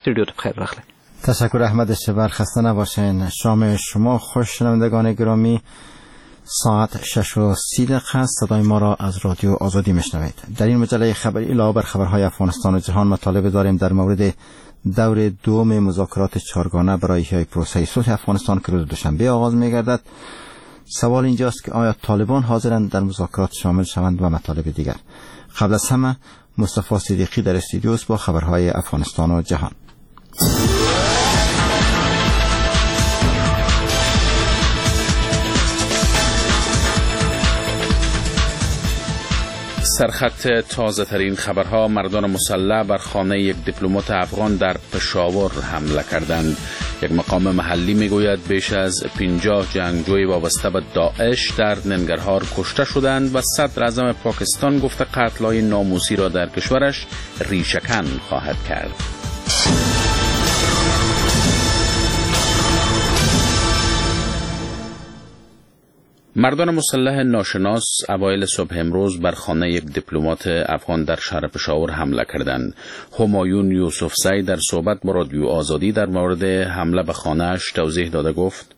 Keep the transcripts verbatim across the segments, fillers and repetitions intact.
استودیو بخیر بخیر. تشکر احمد شبر، خسته نباشین. شام شما خوش. شنوندگان گرامی، ساعت شش و سی دقیقه است. صدای ما را از رادیو آزادی میشنوید. در این مجله خبری علاوه بر خبرهای افغانستان و جهان مطالب داریم در مورد دور دوم مذاکرات چهارگانه برای احیای پروسه صلح افغانستان که روز دوشنبه آغاز می‌گردد. سوال اینجاست که آیا طالبان حاضرند در مذاکرات شامل شوند و مطالب دیگر؟ قبل از همه مصطفی صدیقی در استودیو است با خبرهای افغانستان و جهان. سرخط تازه ترین خبرها: مردان مسلح بر خانه یک دیپلمات افغان در پشاور حمله کردند. یک مقام محلی میگوید بیش از پنجاه جنگجوی وابسته به داعش در ننگرهار کشته شدند و صدر اعظم پاکستان گفته قتل‌های ناموسی را در کشورش ریشه‌کن خواهد کرد. مردان مسلح ناشناس اوایل صبح امروز بر خانه یک دیپلمات افغان در شهر پشاور حمله کردند. همایون یوسفزی در صحبت با رادیو آزادی در مورد حمله به خانه‌اش توضیح داده گفت: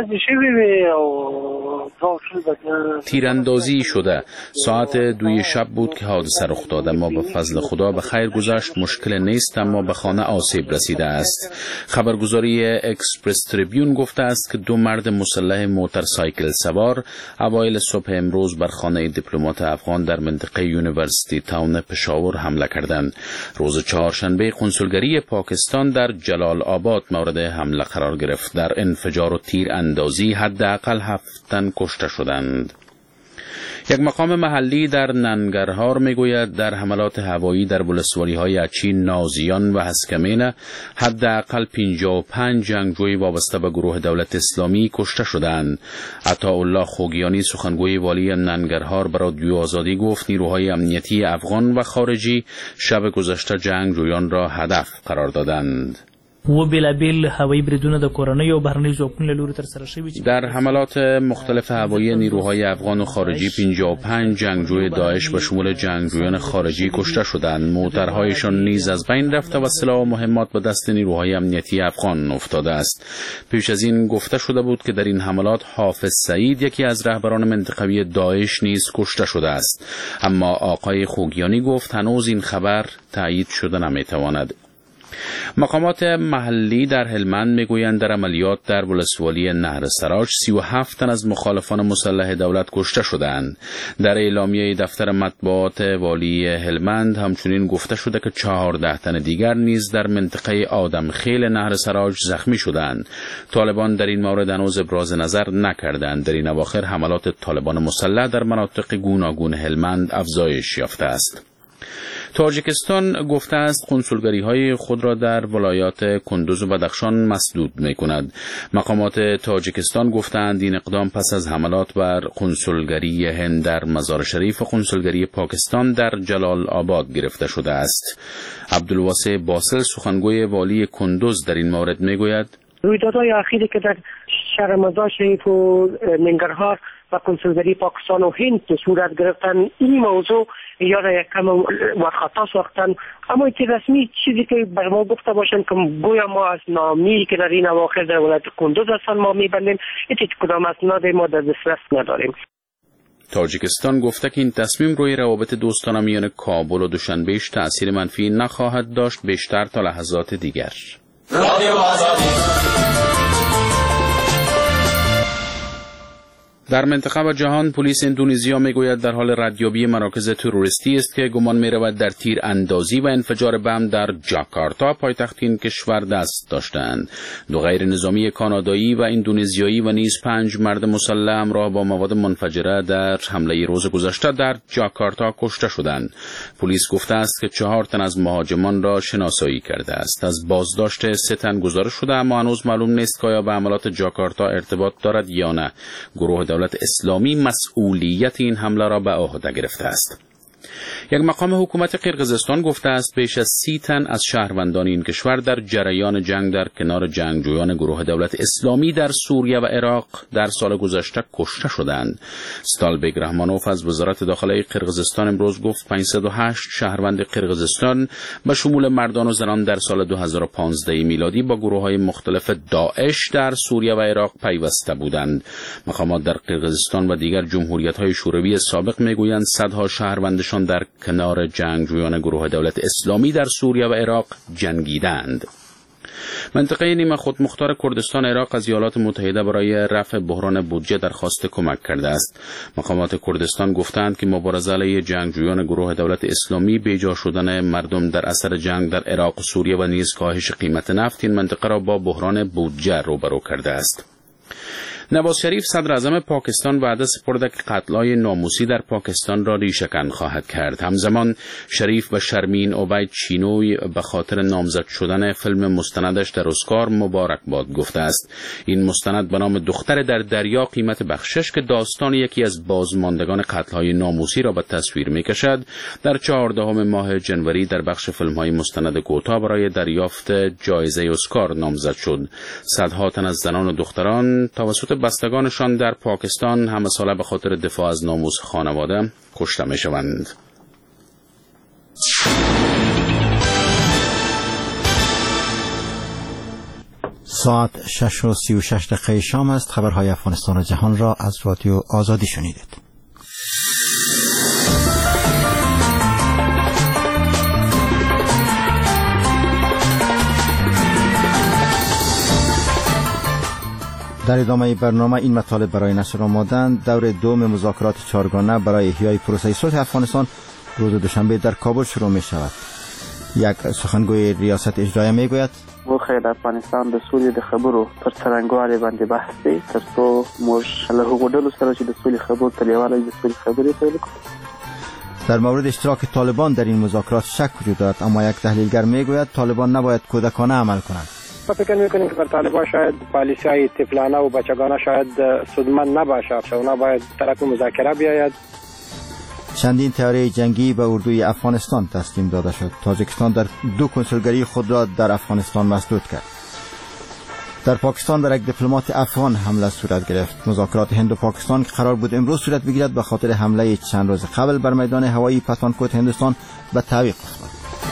تیراندازی شده. ساعت دوی شب بود که حادثه رخ داد، اما به فضل خدا به خیر گذشت. مشکل نیست، اما به خانه آسیب رسیده است. خبرگزاری اکسپرس تریبیون گفته است که دو مرد مسلح موتورسایکل سوار اوایل صبح امروز بر خانه دیپلمات افغان در منطقه یونیورسیتی تاون پشاور حمله کردند. روز چهارشنبه کنسولگری پاکستان در جلال آباد مورد حمله قرار گرفت. در انفجار و تیر اندازی حداقل هفت تن کشته شدند. یک مقام محلی در ننگرهار میگوید در حملات هوایی در ولسوالی‌های اچی، نازیان و هسکمین حداقل پنجاه و پنج جنگجوی وابسته به گروه دولت اسلامی کشته شدند. عطاالله خوگیانی سخنگوی والی ننگرهار به رادیو آزادی گفت نیروهای امنیتی افغان و خارجی شب گذشته جنگجویان را هدف قرار دادند. و بلابل هوایی بریدونه د کورنۍ او بهرنۍ ځواکونو له لوري ترسره شوي. در حملات مختلف هوایی نیروهای افغان و خارجی پنجاه و پنج جنگجوی داعش به شمول جنگجویان خارجی کشته شدند. موترهایشان نیز از بین رفته و سلاح و مهمات به دست نیروهای امنیتی افغان افتاده است. پیش از این گفته شده بود که در این حملات حافظ سعید، یکی از رهبران منطقوی داعش، نیز کشته شده است. اما آقای خوگیانی گفت هنوز این خبر تایید شده نمیتواند. مقامات محلی در هلمند میگویند در عملیات در ولسوالی نهر سراج سی و هفت تن از مخالفان مسلح دولت کشته شدند. در اعلامیه دفتر مطبوعات والی هلمند همچنین گفته شده که چهارده تن دیگر نیز در منطقه آدمخیل نهر سراج زخمی شدند. طالبان در این مورد هنوز ابراز نظر نکردند. در این اواخر حملات طالبان مسلح در مناطق گوناگون هلمند افزایش یافته است. تاجیکستان گفته است کنسولگری‌های خود را در ولایات کندوز و بدخشان مسدود می‌کند. مقامات تاجیکستان گفتند این اقدام پس از حملات بر کنسولگری هند در مزار شریف و کنسولگری پاکستان در جلال آباد گرفته شده است. عبدالواسع باسل سخنگوی والی کندوز در این مورد می‌گوید: رویدادهای اخیری که در شهر مزار شریف و ننگرهار و کنسولگری پاکستان و هند صورت گرفتن، این موضوع یا را یک کم و خطا ساختن، اما که رسمی چیزی که بر ما گفته باشند که گویا ما از نامی که در این اواخر در ولایت کندوز هستن ما میبندیم، هیچ کدام اسناد ما در دسترس نداریم. تاجیکستان گفته که این تصمیم روی روابط دوستانه میان کابل و دوشنبهش تأثیر منفی نخواهد داشت بیشتر تا لحظات دیگر. در منطقه و جهان، پلیس اندونزیا میگوید در حال ردیابی مراکز تروریستی است که گمان می‌رود در تیر اندازی و انفجار بم در جاکارتا پایتخت این کشور دست داشتند. دو غیر نظامی کانادایی و اندونزیایی و نیز پنج مرد مسلح همراه با مواد منفجره در حمله روز گذشته در جاکارتا کشته شدند. پلیس گفته است که چهار تن از مهاجمان را شناسایی کرده است. از بازداشت سه تن گزارش شده، اما هنوز معلوم نیست که آیا به حملات جاکارتا ارتباط دارد یا نه. گروه دولت اسلامی مسئولیت این حمله را به عهده گرفته است. یک مقام حکومت قرقیزستان گفته است بیش از سی تن از شهروندان این کشور در جریان جنگ در کنار جنگجویان گروه دولت اسلامی در سوریه و عراق در سال گذشته کشته شدند. ستالبگ رحمانوف از وزارت داخلی قرقیزستان امروز گفت پانصد و هشت شهروند قرقیزستان به شمول مردان و زنان در سال دو هزار و پانزده میلادی با گروه‌های مختلف داعش در سوریه و عراق پیوسته بودند. مقامات در قرقیزستان و دیگر جمهوریت‌های شوروی سابق میگویند صدها شهروندشان در کنار جنگجویان گروه دولت اسلامی در سوریه و عراق جنگیدند. منطقه نیمه خودمختار کردستان عراق از ایالات متحده برای رفع بحران بودجه درخواست کمک کرده است. مقامات کردستان گفتند که مبارزه علیه جنگجویان گروه دولت اسلامی، بیجا شدن مردم در اثر جنگ در عراق و سوریه و نیز کاهش قیمت نفت این منطقه را با بحران بودجه روبرو کرده است. نواز شریف صدر اعظم پاکستان وعده سپرده که قتل‌های ناموسی در پاکستان را ریشه‌کن خواهد کرد. همزمان شریف و شرمین عبید چینوی به خاطر نامزد شدن فیلم مستندش در اسکار مبارکباد گفته است. این مستند به نام دختر در دریا قیمت بخشش که داستان یکی از بازماندگان قتل‌های ناموسی را به تصویر می‌کشد، در چهاردهم ماه جنوری در بخش فیلم‌های مستند کوتاه برای دریافت جایزه اسکار نامزد شد. صدها تن از زنان و دختران توسط بستگانشان در پاکستان همه ساله به خاطر دفاع از ناموس خانواده کشته می شوند. ساعت شش و سی و شش دقیقه شام است. خبرهای افغانستان و جهان را از رادیو آزادی شنیدید. در ادامه برنامه این مطالب برای نشر آمادند. دور دوم مذاکرات چهارگانه برای احیای پروسه صلح افغانستان روز دوشنبه در کابل شروع می شود. یک سخنگوی ریاست اجرایی می گوید مو خیر افغانستان د سولې د خبرو پر څرنګوالي باندې بحث دی تر څو موږ له هغو ډلو سره چې د سولې خبرو ته لیواله د سولې خبرې پیل کړو. در مورد اشتراک طالبان در این مذاکرات شک وجود دارد، اما یک تحلیلگر می گوید طالبان نباید کودکانه عمل کنند. ما فکر میکنیم که بر طالبان شاید پالیسی های طفلانه و بچگانه شاید سودمند نباشد و نباید طرف مذاکره بیاید. چندین طیاره جنگی به اردوی افغانستان تسلیم داده شد. تاجیکستان در دو کنسولگری خود را در افغانستان مسدود کرد. در پاکستان بر یک دیپلمات افغان حمله صورت گرفت. مذاکرات هند و پاکستان که قرار بود امروز صورت بگیرد به خاطر حمله چند روز قبل بر میدان هوایی پتانکوت هندوستان به تعویق افتاد.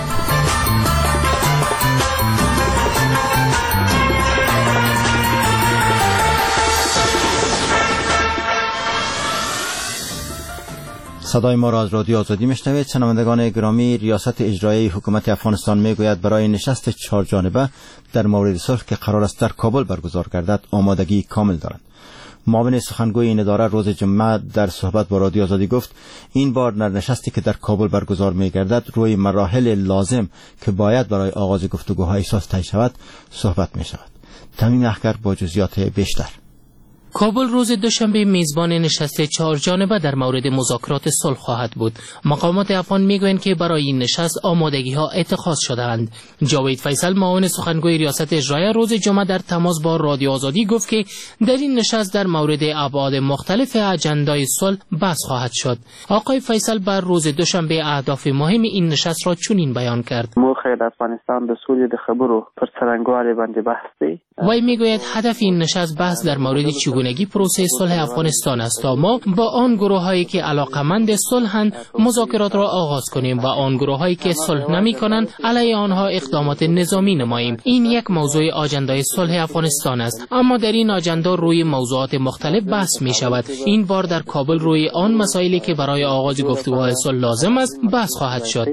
صدای ما را از رادیو آزادی میشنوید. شنوندگان گرامی، ریاست اجرایی حکومت افغانستان میگوید برای نشست چهار جانبه در مورد صلح که قرار است در کابل برگزار گردد آمادگی کامل دارند. معاون سخنگوی این اداره روز جمعه در صحبت با رادیو آزادی گفت این بار در نشستی که در کابل برگزار میگردد روی مراحل لازم که باید برای آغاز گفتگوهای اساس طی شود صحبت می شود. تمیم اخگر با جزئیات بیشتر. کابل روز دوشنبه میزبان نشست چهار جانبه در مورد مذاکرات صلح خواهد بود. مقامات افغان میگویند که برای این نشست آمادگی ها اتخاذ شده‌اند. جاوید فیصل معاون سخنگوی ریاست اجرایی روز جمعه در تماس با رادیو آزادی گفت که در این نشست در مورد ابعاد مختلف اجندای صلح بحث خواهد شد. آقای فیصل بر روز دوشنبه اهداف مهم این نشست را چنین بیان کرد: مو خیر افغانستان د سولې د خبرو پر څرنګوالي باندې بحث دی. وی میگوید هدف این نشست بحث در مورد چگونگی پروسه صلح افغانستان است تا ما با آن گروه‌هایی که علاقمند صلحند مذاکرات را آغاز کنیم و آن گروه‌هایی که صلح نمی‌کنند علیه آنها اقدامات نظامی نماییم. این یک موضوع آجندای صلح افغانستان است، اما در این آجندا روی موضوعات مختلف بحث می‌شود. این بار در کابل روی آن مسائلی که برای آغاز گفتگوهای صلح لازم است بحث خواهد شد.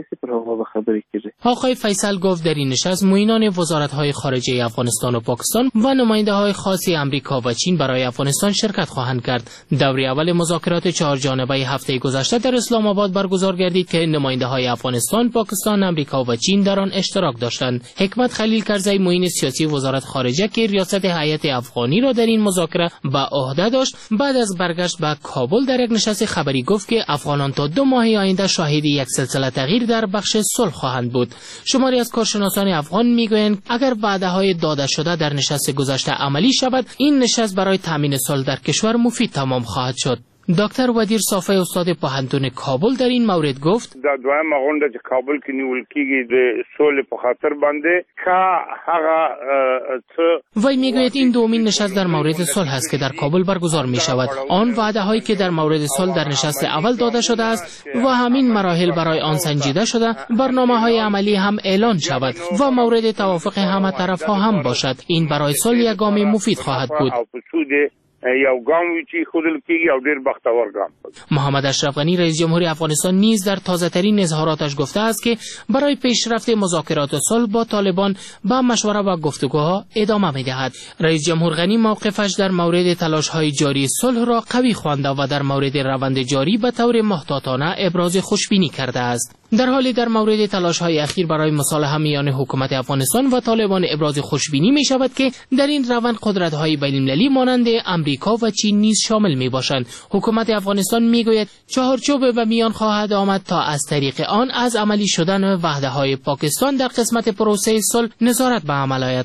آقای فیصل گفت در این نشست معینان وزارت‌های خارجه افغانستان و پاکستان و نماینده‌های خاص امریکا و چین برای افغانستان شرکت خواهند کرد. دوره اول مذاکرات چهار جانبه هفته گذشته در اسلام آباد برگزار گردید که نماینده‌های افغانستان، پاکستان، امریکا و چین در آن اشتراک داشتند. حکمت خلیل کرزی معین سیاسی وزارت خارجه که ریاست هیئت افغانی را در این مذاکره به عهده داشت، بعد از برگشت به کابل در یک نشست خبری گفت که افغانان تا دو ماه آینده شاهد یک سلسله تغییر در بخش صلح خواهند بود. شماری از کارشناسان افغان میگویند اگر وعده‌های داده شده در نشست گذشته عملی شود، این نشست برای تامین صلح در کشور مفید تمام خواهد شد. دکتر ودیر صافی استاد پوهنتون کابل در این مورد گفت دا دویم غونډه چې کابل کې نیول کیږي د سولې په خاطر باندې کا هغه څه وی میگوید این دومین نشست در مورد صلح است که در کابل برگزار می شود. آن وعده هایی که در مورد صلح در نشست اول داده شده است و همین مراحل برای آن سنجیده شده، برنامه های عملی هم اعلان شود و مورد توافق همه طرف ها هم باشد. این برای صلح یک گام مفید خواهد بود. یو ګام وی چې خودل کېږي او ډېر بختور ګام. محمد اشرف غنی رئیس جمهوری افغانستان نیز در تازه‌ترین اظهاراتش گفته است که برای پیشرفت مذاکرات صلح با طالبان با مشوره و گفتگوها ادامه می‌دهد. رئیس جمهور غنی موقفش در مورد تلاش‌های جاری صلح را قوی خوانده و در مورد روند جاری به طور محتاطانه ابراز خوشبینی کرده است. در حالی در مورد تلاش‌های اخیر برای مصالحه میان حکومت افغانستان و طالبان ابراز خوشبینی می شود که در این روند قدرت‌های بین‌المللی مانند امریکا و چین نیز شامل می باشند. حکومت افغانستان می گوید چهارچوب به میان خواهد آمد تا از طریق آن از عملی شدن وعده‌های پاکستان در قسمت پروسه صلح نظارت به عمل آید.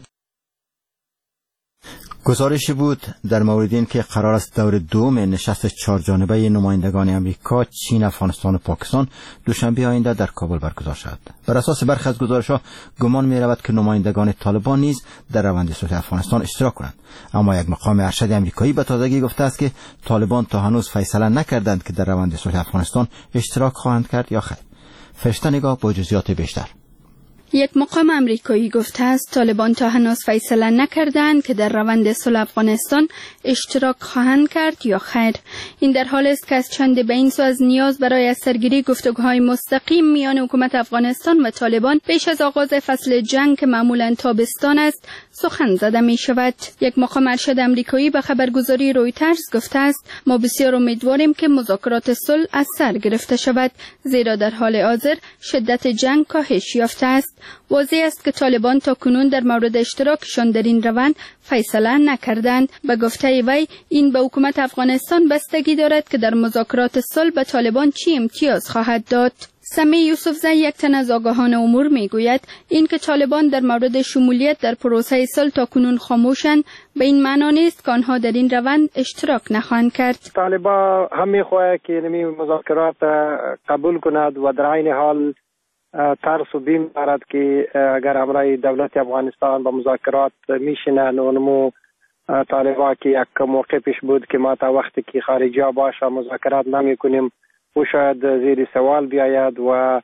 گزارشی بود در مورد این که قرار است دور دوم نشست چهار جانبه نمایندگان امریکا، چین، افغانستان و پاکستان دوشنبه آینده در کابل برگزار شود. بر اساس برخی از گزارش‌ها گمان می‌رود که نمایندگان طالبان نیز در روند صلح افغانستان اشتراک کنند، اما یک مقام ارشد امریکایی به تازگی گفته است که طالبان تا هنوز فیصله نکردند که در روند صلح افغانستان اشتراک خواهند کرد یا خیر. فرشته نگاه با جزئیات بیشتر. یک مقام امریکایی گفته است طالبان تا هنوز فیصله نکردند که در روند صلح افغانستان اشتراک خواهند کرد یا خیر. این در حالی است که از چند به این سو از نیاز برای از سرگیری گفتگوهای مستقیم میان حکومت افغانستان و طالبان پیش از آغاز فصل جنگ که معمولا تابستان است سخن زده می شود. یک مقام ارشد امریکایی به خبرگزاری رویترز گفته است ما بسیار امیدواریم که مذاکرات صلح از سر گرفته شود، زیرا در حال حاضر شدت جنگ کاهش یافته است. واضح است که طالبان تا کنون در مورد اشتراکشان در این روند فیصله نکردند. به گفته وی این به حکومت افغانستان بستگی دارد که در مذاکرات صلح به طالبان چی امتیاز خواهد داد. سمی یوسفزی یک تن از آگاهان امور میگوید اینکه طالبان در مورد شمولیت در پروسه صلح تا کنون خاموشند به این معنا نیست که آنها در این روند اشتراک نخواهند کرد. طالبان هم میخواهد که نمی مذاکرات قبول کند و در عین حال ترس و بیم دارد که اگر همراه دولت افغانستان با مذاکرات میشینند و نمو طالبان که یک موقفش بود که ما تا وقتی که خارجی ها باشه مذاکرات نمی کنیم و شاید زیر سوال بیاید و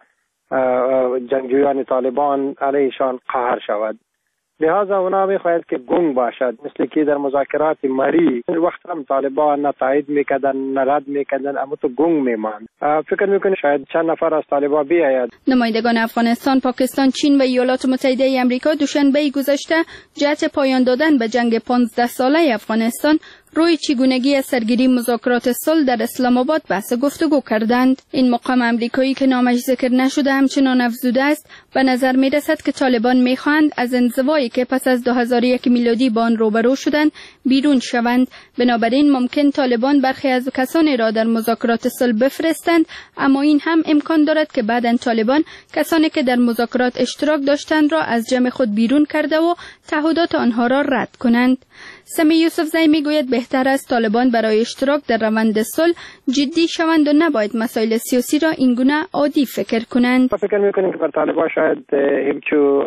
جنگجویان طالبان علیشان قهر شود. لہذا اونا میخواهد که گنگ باشد، مثل که در مذاکرات مری وقت هم طالبان نه تایید میکردن نه رد میکردن، اما تو گنگ میماند. فکر میکنه شاید چند نفر از طالبان بیاید. نمایندگان افغانستان، پاکستان، چین و ایالات متحده آمریکا دوشنبه گذشته جهت پایان دادن به جنگ پانزده ساله افغانستان روی چگونگی از سرگیری مذاکرات صلح در اسلام آباد بحث گفتگو کردند. این مقام امریکایی که نامش ذکر نشده همچنان افزوده است به نظر می رسد که طالبان می خواهند از انزوایی که پس از دو هزار و یک میلادی با آن روبرو شدند بیرون شوند. بنابراین ممکن طالبان برخی از کسانی را در مذاکرات صلح بفرستند، اما این هم امکان دارد که بعداً طالبان کسانی که در مذاکرات اشتراک داشتند را از جمع خود بیرون کرده و تعهدات آنها را رد کنند. سمی یوسفزی میگوید بهتر است طالبان برای اشتراک در روند صلح جدی شوند و نباید مسائل سیاسی را اینگونه عادی فکر کنند. فکر میکنیم که بر طالبان شاید همچو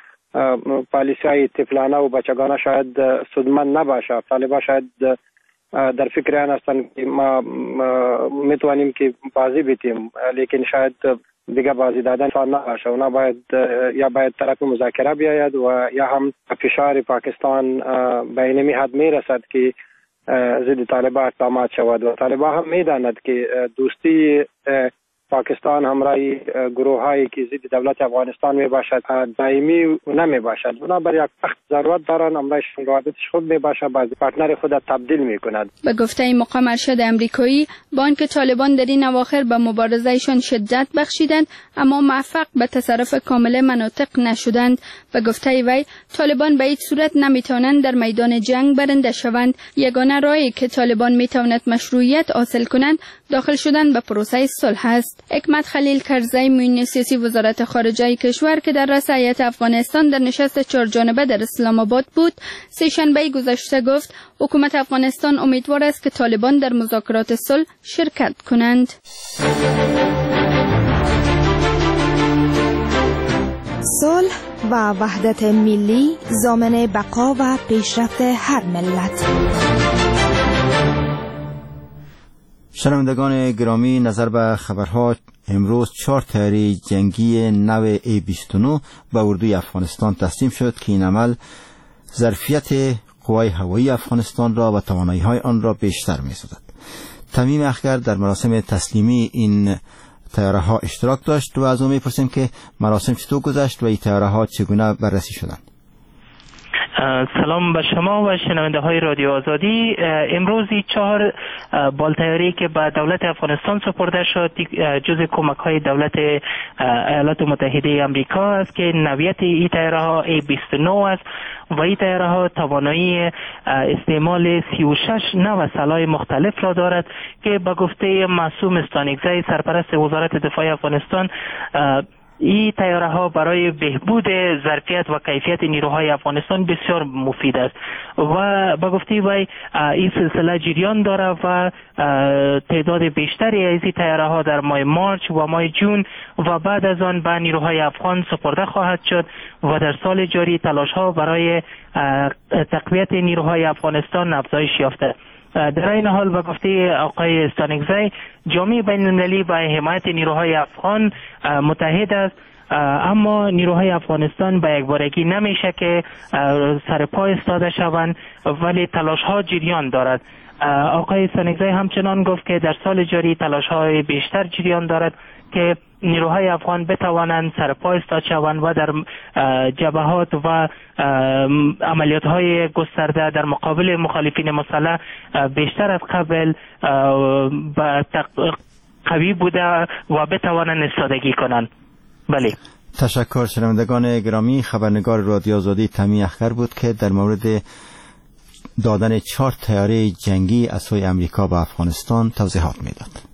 پالیسی‌های طفلانه و بچگانه شاید سودمند نباشه. طالبان شاید در فکر آن هستند که ما میتوانیم که بازی بیتیم، لیکن شاید دیگه بازی دادن فان نباشه. اونا باید یا باید طرف مذاکره بیاید و یا هم فشار پاکستان به اینمی حد میرسد که ضد طالبان اقدامات شود و طالبان هم میداند که دوستی پاکستان همراه گروه هایی که ضد دولت افغانستان می باشد دائمی نمی باشد. اونا برای یک وقت ضرورت دارن همراهشون روابطش خود می باشد، بعض پارتنر خود تبدیل می کند. به گفته مقام ارشد امریکایی با آنکه طالبان در این اواخر به مبارزهشان شدت بخشیدند اما موفق به تصرف کامل مناطق نشدند. به گفته وی طالبان به هیچ صورت نمی توانند در میدان جنگ برنده شوند. یگانه راهی که طالبان می تواند مشروعیت حاصل کنند داخل شدن به پروسه صلح است. حکمت خلیل کرزی معین سیاسی وزارت خارجه کشور که در رأس هیئت افغانستان در نشست چهار جانبه در اسلام آباد بود، سه شنبه گذشته گفت حکومت افغانستان امیدوار است که طالبان در مذاکرات صلح شرکت کنند. صلح و وحدت ملی ضامن بقا و پیشرفت هر ملت. شنوندگان گرامی، نظر به خبرها، امروز چهار طیاره جنگی نو ای بیست و نه به اردوی افغانستان تسلیم شد که این عمل ظرفیت قوای هوایی افغانستان را و توانایی‌های آن را بیشتر می‌سازد. تمیم اخگر در مراسم تسلیمی این طیاره ها اشتراک داشت و از او می‌پرسیم که مراسم چطور گذشت و این طیاره ها چگونه بررسی شدند. سلام به شما و شنونده های رادیو آزادی. امروزی چهار بالطیاره‌ای که به دولت افغانستان سپرده شد جزء کمک های دولت ایالات متحده آمریکا است که نوعیت این طیاره ها ای بیست و نه است و این طیاره ها توانایی استعمال سی و شش نوع سلاح مختلف را دارد که به گفته معصوم استانکزی سرپرست وزارت دفاع افغانستان، این طیاره ها برای بهبود ظرفیت و کیفیت نیروهای افغانستان بسیار مفید است و با گفته وی این سلسله جریان داره و تعداد بیشتری از این طیاره ها در ماه مارچ و ماه جون و بعد از آن به نیروهای افغان سپرده خواهد شد و در سال جاری تلاش ها برای تقویت نیروهای افغانستان افزایش یافته. در این حال به گفته آقای استانکزی جامعه بین‌المللی با حمایت نیروهای افغان متحد است، اما نیروهای افغانستان به یکبارگی نمیشه که سر پا ایستاده شوند ولی تلاش ها جریان دارد. آقای استانکزی همچنان گفت که در سال جاری تلاش های بیشتر جریان دارد که نیروهای افغان بتوانند سر پا ایستاد شوند و در جبهات و عملیات های گسترده در مقابل مخالفین مسلح بیشتر از قبل قوی بوده و بتوانند ایستادگی کنند. بله. تشکر. شنوندگان گرامی، خبرنگار رادیو آزادی تمی اخگر بود که در مورد دادن چهار طیاره جنگی از سوی امریکا به افغانستان توضیحات میداد.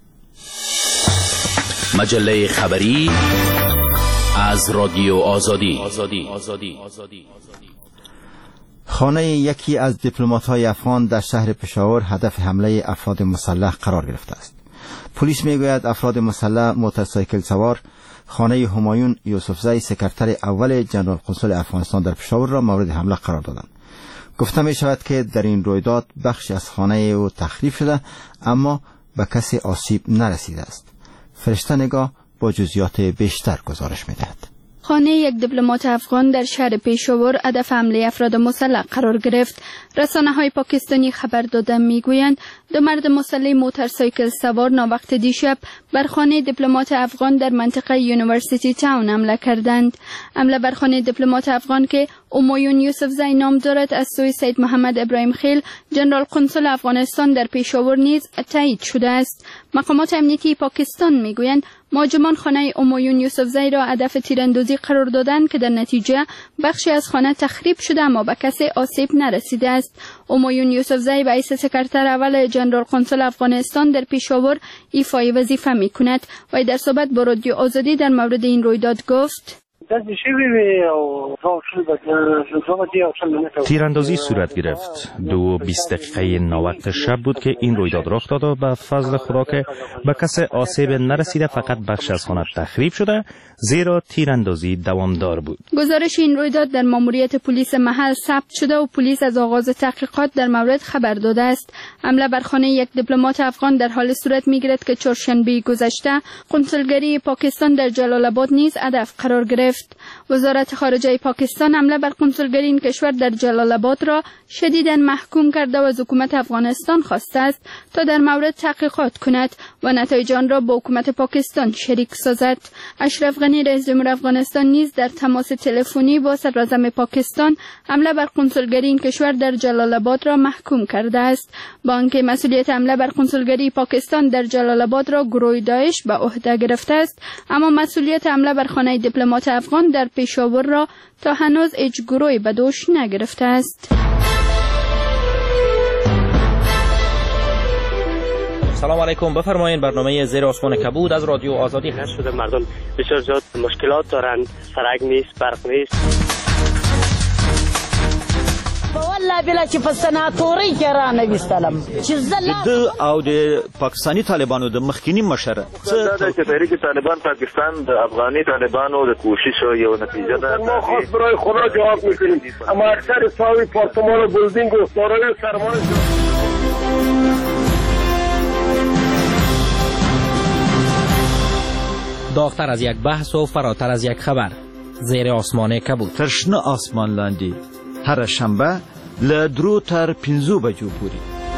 مجله خبری از رادیو آزادی. آزادی. آزادی. آزادی. خانه یکی از دیپلمات‌های افغان در شهر پشاور هدف حمله افراد مسلح قرار گرفته است. پلیس میگوید افراد مسلح موتورسایکل سوار خانه همایون یوسفزی، سکرتر اول جنرال قنسل افغانستان در پشاور را مورد حمله قرار دادند. گفته می شود که در این رویداد بخشی از خانه او تخریب شده اما به کسی آسیب نرسیده است. فرشته نگاه با جزئیات بیشتر گزارش می دهد. خانه یک دیپلمات افغان در شهر پشاور هدف حمله افراد مسلح قرار گرفت. رسانه‌های پاکستانی خبر داده می‌گویند دو مرد مسلح موتورسایکل سوار ناوقت دیشب بر خانه دیپلمات افغان در منطقه یونیورسیتی تاون حمله کردند. حمله بر خانه دیپلمات افغان که همایون یوسفزی نام دارد از سوی سید محمد ابراهیم خیل، جنرال قنسل افغانستان در پشاور نیز تایید شده است. مقامات امنیتی پاکستان می‌گویند مهاجمان خانه همایون یوسفزی را هدف تیراندازی قرار دادند که در نتیجه بخشی از خانه تخریب شده اما به کسی آسیب نرسیده است. همایون یوسفزی به حیث سکرتر اول جنرال قنسل افغانستان در پشاور ایفای وظیفه می‌کند و در صحبت با رادیو آزادی در مورد این رویداد گفت: تیراندازی صورت گرفت. دو بیست دقیقه ناوقت شب بود که این رویداد رخ داد و به فضل خدا که به کسی آسیب نرسیده، فقط بخش از خانه تخریب شده زیرا تیراندازی دوامدار بود. گزارش این رویداد در ماموریت پلیس محل ثبت شده و پلیس از آغاز تحقیقات در مورد خبر داده است. حمله بر خانه یک دیپلمات افغان در حال صورت می‌گیرد که چهارشنبه گذشته کنسولگری پاکستان در جلال آباد نیز هدف قرار گرفت. وزارت خارجه پاکستان حمله بر کنسولگری این کشور در جلال آباد را شدیداً محکوم کرده و از حکومت افغانستان خواسته است تا در مورد تحقیقات کند و نتایج آن را با حکومت پاکستان شریک سازد. اشرف غنی رئیس جمهور افغانستان نیز در تماس تلفنی با صدراعظم پاکستان حمله بر کنسولگری این کشور در جلال آباد را محکوم کرده است. با آنکه مسئولیت حمله بر کنسولگری پاکستان در جلال آباد را گروه داعش به عهده گرفته است، اما مسئولیت حمله بر خانه دیپلمات افغان در پشاور را تا هنوز هیچ گروهی به دوش نگرفته است. سلام علیکم، بفرمایید. برنامه زیر آسمان کبود از رادیو آزادی هست. شده مردم بسیار زیاد مشکلات دارن، سرک نیست، برق نیست. والله بلا چې په سناتوري کې را نویستلم چې زله د او د پاکستاني طالبانو د مخکینی مشره څه چې تحریک طالبان پاکستان د افغاني طالبانو د کوشش یو نتیجه ده. ما خاص برای خدا جواب میکنیم، اما اکثر ساوی پارتمان و بلدینگ و دارای سرمایه داغتر از یک بحث و فراتر از یک خبر. زیر آسمان کبود. ترشنه آسمان لاندی هر شنبه له درو تر پنځو بجو پورې.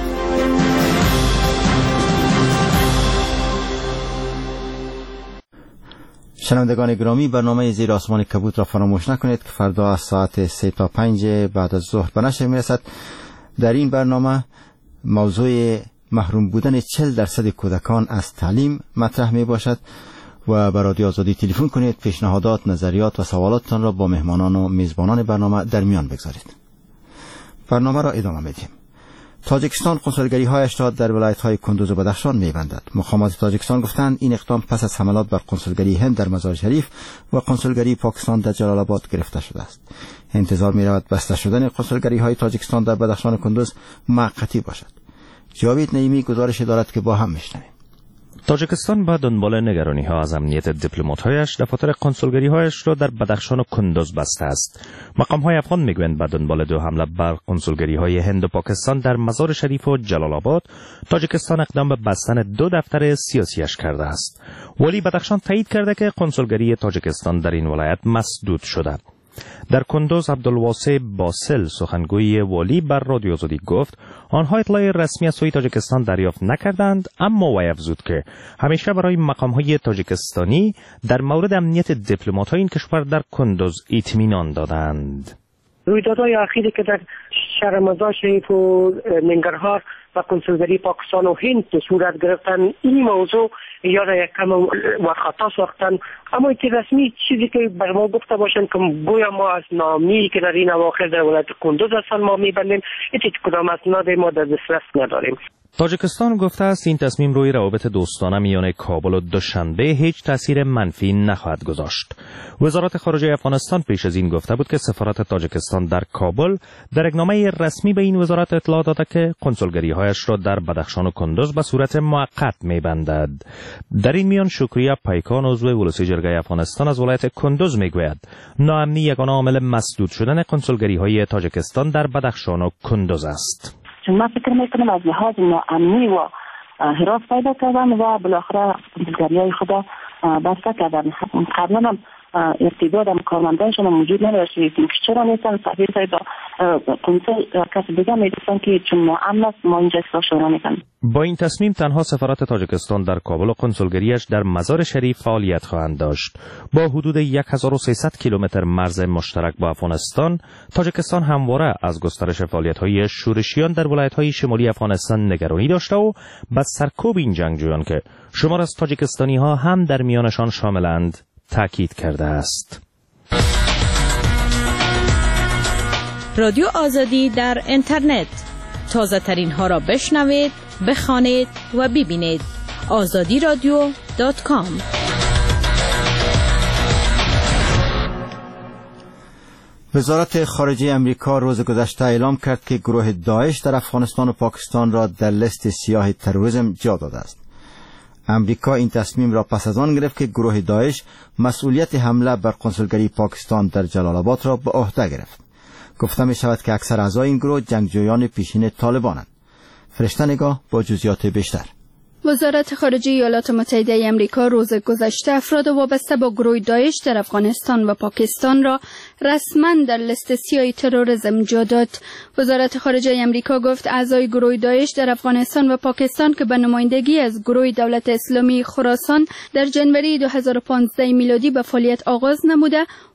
شنوندگان گرامی، برنامه زیر آسمان کبود را فراموش نکنید که فردا از ساعت سه تا پنج بعد از ظهر به نشر میرسد. در این برنامه موضوع محروم بودن چهل درصد کودکان از تعلیم مطرح می باشد و به رادیو آزادی تلفن کنید. پیشنهادات، نظریات و سوالاتتان را با مهمانان و میزبانان برنامه در میان بگذارید. برنامه را ادامه میدیم. تاجیکستان کنسولگری هایش را در ولایت های کندوز و بدخشان میبندد. مقامات تاجیکستان گفتند این اقدام پس از حملات بر کنسولگری هند در مزار شریف و کنسولگری پاکستان در جلال آباد گرفته شده است. انتظار میرود بسته شدن کنسولگری های تاجیکستان در بدخشان و کندوز موقتی باشد. جاوید نعیمی گزارش دارد که با هم میشنویم. تاجیکستان به دنبال نگرانی ها از امنیت دیپلمات‌هایش دفاتر کنسولگری هایش را در بدخشان و کندوز بسته است. مقام های افغان میگویند به دنبال دو حمله بر کنسولگری های هند و پاکستان در مزار شریف و جلال آباد، تاجیکستان اقدام به بستن دو دفتر سیاسیش کرده است. ولی بدخشان تایید کرده که کنسولگری تاجیکستان در این ولایت مسدود شده. در کندوز عبدالواسع باسل سخنگوی والی بر رادیو آزادی گفت آنها اطلاع رسمی از سوی تاجیکستان دریافت نکردند، اما وی افزود که همیشه برای مقام‌های تاجیکستانی در مورد امنیت دیپلمات‌های این کشور در کندوز اطمینان دادند. رویدادهای اخیری که در شهر مزار شریف و ننگرهار و کنسولگری پاکستان و هند صورت گرفتن، این موضوع یا را یک کم و خطا ساختن، اما که رسمی چیزی که بر ما گفته باشند که گویا ما از نامی که در این اواخر در ولایت کندوز هستن ما میبندیم، هیچ کدام اسناد ما در دسترس نداریم. تاجیکستان گفته است این تصمیم روی روابط دوستانه میان کابل و دوشنبه هیچ تاثیر منفی نخواهد گذاشت. وزارت خارجه افغانستان پیش از این گفته بود که سفارت تاجیکستان در کابل در اقنامه رسمی به این وزارت اطلاع داده که کنسولگری هایش را در بدخشان و کندوز به صورت موقت میبندد. در این میان شکریه پیکان عضو ولسی جرگه افغانستان از ولایت کندوز میگوید ناامنی یگانه عامل مسدود شدن کنسولگری های تاجیکستان در بدخشان و کندوز است. چون من فکر میکنم از لحاظ ناامنی و هراس پیدا کردن و بالاخره کنسولگری‌های خود بسته کردن. قبلا هم ارتباط هم کارمندانشون موجود نداشت که چرا نیستن سفیر صاحب کنسول کسی دیگه میگفتن که چون ناامن است ما اینجا اصلاح نمیکنیم. با این تصمیم تنها سفارت تاجیکستان در کابل و کنسولگریش در مزار شریف فعالیت خواهند داشت. با حدود هزار و سیصد کیلومتر مرز مشترک با افغانستان، تاجیکستان همواره از گسترش فعالیت‌های شورشیان در ولایت‌های شمالی افغانستان نگرانی داشته و با سرکوب این جنگجویان که شمار از تاجیکستانی‌ها هم در میانشان شاملند تاکید کرده است. رادیو آزادی در اینترنت، تازه ترین ها را بشنوید، بخوانید و ببینید. آزادی رادیو دات کام. وزارت خارجه امریکا روز گذشته اعلام کرد که گروه داعش در افغانستان و پاکستان را در لیست سیاه تروریسم جا داده است. امریکا این تصمیم را پس از آن گرفت که گروه داعش مسئولیت حمله بر کنسولگری پاکستان در جلال آباد را به عهده گرفت. گفته می شود که اکثر اعضای این گروه جنگجویان پیشین طالبانند. فرشته نگاه با جزئیات بیشتر. وزارت خارجه ایالات متحده آمریکا روز گذشته افراد وابسته با گروه داعش در افغانستان و پاکستان را رسما در لیست سیاه تروریسم جا داد. وزارت خارجه آمریکا گفت اعضای گروه داعش در افغانستان و پاکستان که به نمایندگی از گروه دولت اسلامی خراسان در جنوری دو هزار و پانزده میلادی به فعالیت آغاز نموده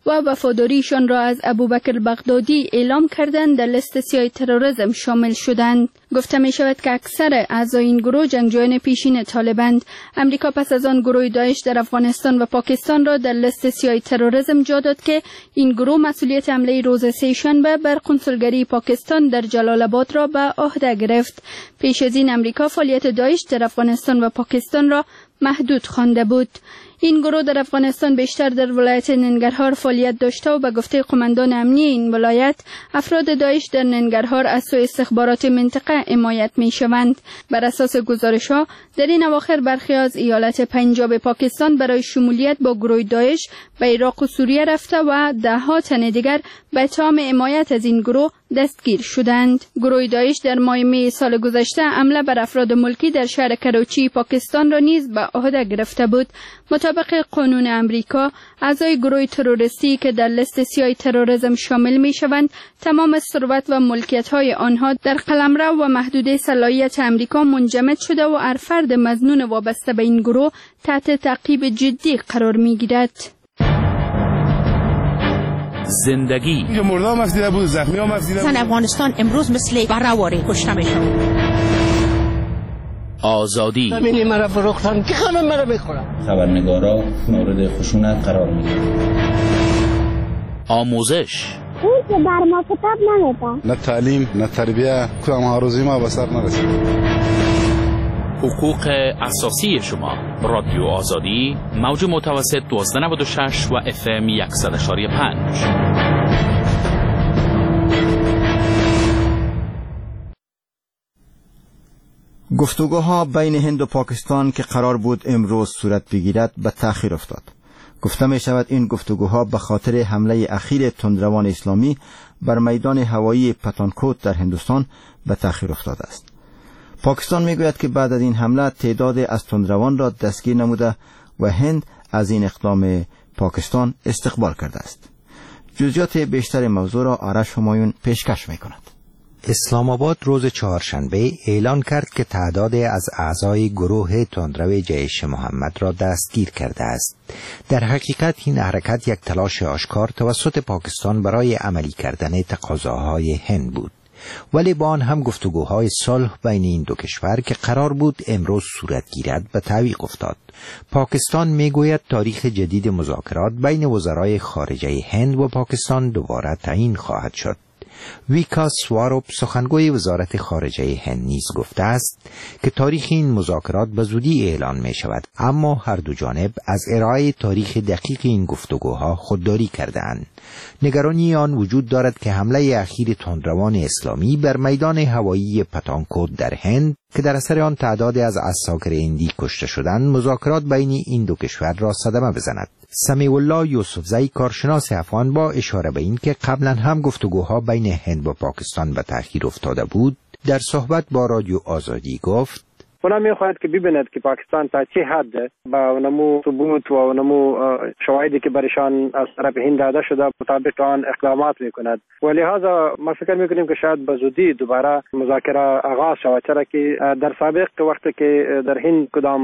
و وفاداریشان را از ابوبکر بغدادی اعلام کردند در لیست سیاه تروریسم شامل شدند. گفته می شود که اکثر اعضای این گروه جنگجویان پیشین طالبند. امریکا پس از آن گروه داعش در افغانستان و پاکستان را در لیست سیاه تروریسم جا داد که این گروه مسئولیت حمله روز سه‌شنبه بر قنسولگری پاکستان در جلال آباد را به عهده گرفت. پیش از این امریکا فعالیت داعش در افغانستان و پاکستان را محدود خوانده بود. این گروه در افغانستان بیشتر در ولایت ننگرهار فعالیت داشته و به گفته قماندان امنی این ولایت افراد داعش در ننگرهار از سوی استخبارات منطقه حمایت می شوند. بر اساس گزارش ها در این اواخر برخی از ایالت پنجاب پاکستان برای شمولیت با گروه داعش به عراق و سوریه رفته و ده ها تن دیگر به اتهام حمایت از این گروه دستگیر شدند. گروه داعش در ماه می سال گذشته حمله بر افراد ملکی در شهر کراچی پاکستان را نیز به عهده گرفته بود. مطابق قانون امریکا، اعضای گروه تروریستی که در لیست سیاه تروریسم شامل می شوند، تمام ثروت و ملکیت های آنها در قلمرو و محدوده صلاحیت امریکا منجمد شده و هر فرد مظنون وابسته به این گروه تحت تعقیب جدی قرار می گیرد. زندگی مردم مفسیده بود، زخمی هم مفسیده بود. زن افغانستان امروز مثل برهواری کشته میشن. آزادی همینی مرا فروختن که خانم مرا بخورم. خبرنگارا مورد خشونت قرار میگیرن. آموزش اون که بر ما کتاب نمیدن. نه تعلیم نه تربیه، کدام هاروزی ما به سر نرسید. حقوق اساسی شما. رادیو آزادی، موج متوسط دوازده نود و شش و اف ام صد و پنج. گفتگوها بین هند و پاکستان که قرار بود امروز صورت بگیرد به تأخیر افتاد. گفته می شود این گفتگوها به خاطر حمله اخیر تندروان اسلامی بر میدان هوایی پتانکوت در هندوستان به تأخیر افتاده است. پاکستان می گوید که بعد از این حمله تعداد از تندروان را دستگیر نموده و هند از این اقدام پاکستان استقبال کرده است. جزئیات بیشتر موضوع را آرش همایون پیشکش می کند. اسلام آباد روز چهارشنبه اعلان کرد که تعدادی از اعضای گروه تندرو جیش محمد را دستگیر کرده است. در حقیقت این حرکت یک تلاش آشکار توسط پاکستان برای عملی کردن تقاضاهای هند بود. ولی با آن هم گفتگوهای صلح بین این دو کشور که قرار بود امروز صورت گیرد به تعویق افتاد. پاکستان میگوید تاریخ جدید مذاکرات بین وزرای خارجه هند و پاکستان دوباره تعیین خواهد شد. ویکا سواروپ سخنگوی وزارت خارجه هند نیز گفته است که تاریخ این مذاکرات به زودی اعلان می شود، اما هر دو جانب از ارائه تاریخ دقیق این گفتگوها خودداری کردند. نگرانی آن وجود دارد که حمله اخیر تندروان اسلامی بر میدان هوایی پتانکوت در هند که در اثر آن تعدادی از عساکر هندی کشته شدند مذاکرات بین این دو کشور را صدمه بزند. سمیع الله یوسفزئی کارشناس افغان با اشاره به این که قبلا هم گفتگوها بین هند و پاکستان به تأخیر افتاده بود در صحبت با رادیو آزادی گفت اونا میخواهد که ببیند که پاکستان تا چه حد با اونمو ثبوت و اونمو شواهدی که برشان از طرف هند داده شده مطابق آن اقدامات میکند و لحاظا ما فکر میکنیم که شاید به زودی دوباره مذاکره آغاز شود، چرا که در سابق وقتی که در هند کدام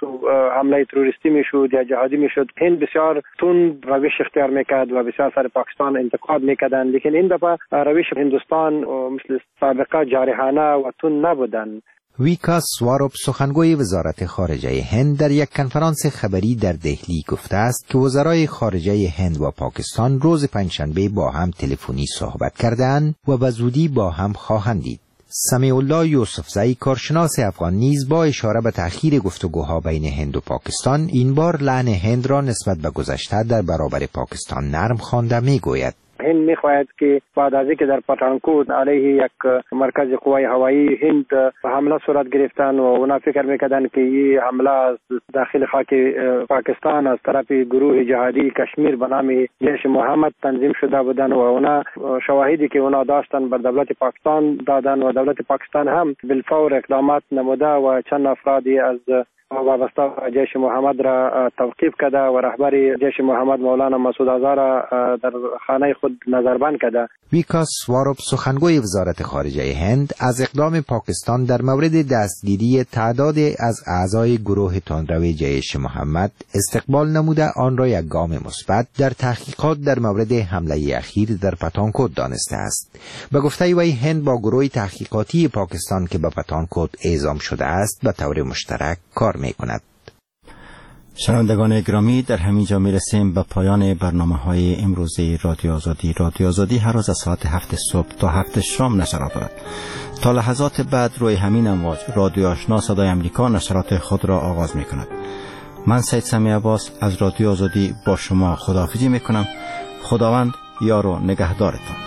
حمله تروریستی میشد یا جهادی میشد هند بسیار تند روش اختیار میکرد و بسیار سر پاکستان انتقاد میکردند، لیکن این دفعه روش هندوستان مثل سابقه جارحانه و تند نبودن. ویکا سواروپ سخنگوی وزارت خارجه هند در یک کنفرانس خبری در دهلی گفته است که وزرای خارجه هند و پاکستان روز پنجشنبه با هم تلفنی صحبت کردند و به زودی با هم خواهند دید. سمیع الله یوسفزئی کارشناس افغان نیز با اشاره به تأخیر گفتگوها بین هند و پاکستان این بار لعن هند را نسبت به گذشته در برابر پاکستان نرم خوانده میگوید هند میخواهد که بعد از اینکه در پتانکوت علیه یک مرکز قوای هوایی هند حمله صورت گرفتن و اونا فکر میکردن که این حمله از داخل خاک پاکستان از طرف گروه جهادی کشمیر به نام جیش محمد تنظیم شده بودن و اونا شواهدی که اونا داشتن بر دولت پاکستان دادن و دولت پاکستان هم بالفور اقدامات نموده و چند افرادی از وابسته جیش محمد را توقیف کرده و رهبر جیش محمد مولانا مسعود آزا را در خانه خود نظربند کرده. ویکاس سواروپ سخنگوی وزارت خارجه هند از اقدام پاکستان در مورد دستگیری تعداد از اعضای گروه تندرو جیش محمد استقبال نموده آن را یک گام مثبت در تحقیقات در مورد حمله اخیر در پتانکوت دانسته است. به گفته وی هند با گروه تحقیقاتی پاکستان که به پتانکوت اعزام شده است به طور مشترک کار می کند. شنوندگان گرامی، در همین جا می رسیم به پایان برنامه های امروزی رادیو آزادی. رادیو آزادی هر روز از ساعت هفت صبح تا هفت شام نشرات دارد. تا لحظات بعد روی همین امواج رادیو آشنا صدای امریکا نشرات خود را آغاز می کند. من سید سمی عباس از رادیو آزادی با شما خداحافظی می کنم. خداوند یار و نگهدارتان.